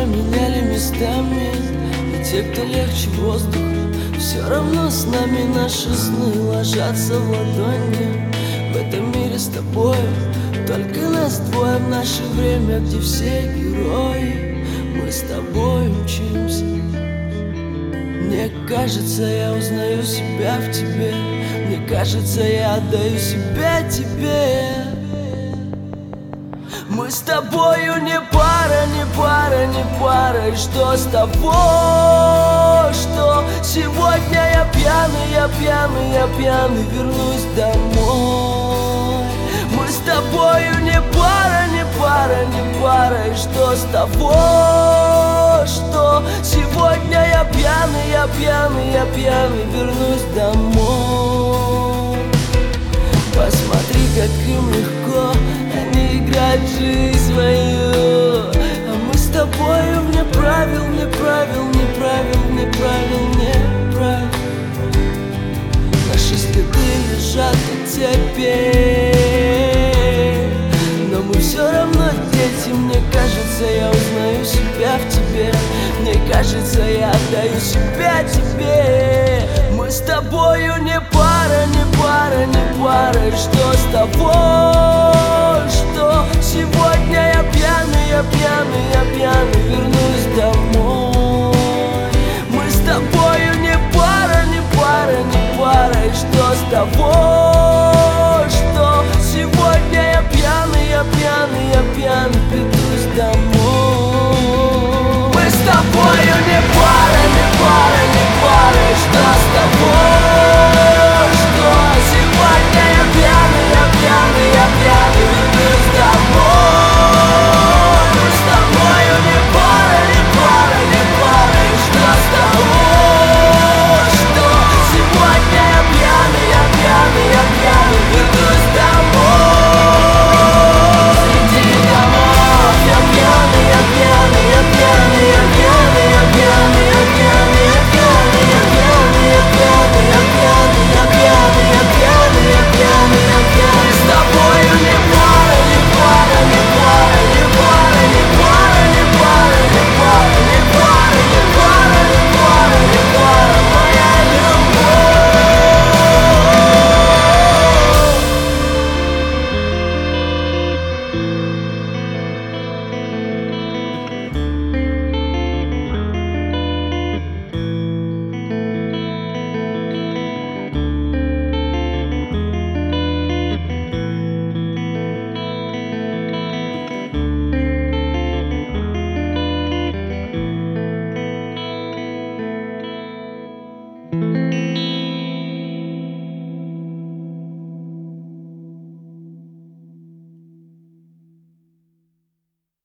поменяли местами, и те, кто легче воздуха, все равно с нами наши сны ложатся в ладони. В этом мире с тобою только нас двое, в наше время, где все герои. Мы с тобой учимся. Мне кажется, я узнаю себя в тебе. Мне кажется, я отдаю себя тебе. Мы с тобою не пара, не пара, не пара. И что с того, что сегодня я пьяный, я пьяный, я пьяный, вернусь домой. Мы с тобою не пара, не пара, не пара. И что с того, что сегодня я пьяный, я пьяный, я пьяный, вернусь домой. Посмотри, как им легко, они играют жизнь свою, а мы с тобою вне правил, вне правил, вне правил, вне правил, вне правил. Наши следы лежат на тебе, но мы все равно дети. Мне кажется, я узнаю себя в тебе. Мне кажется, я отдаю себя тебе. Мы с тобою не пара, не пара, не пара. И что с того, что сегодня я пьяный, я пьяный, я пьяный, вернусь домой. Мы с тобою не пара, не пара, не пара. И что с того,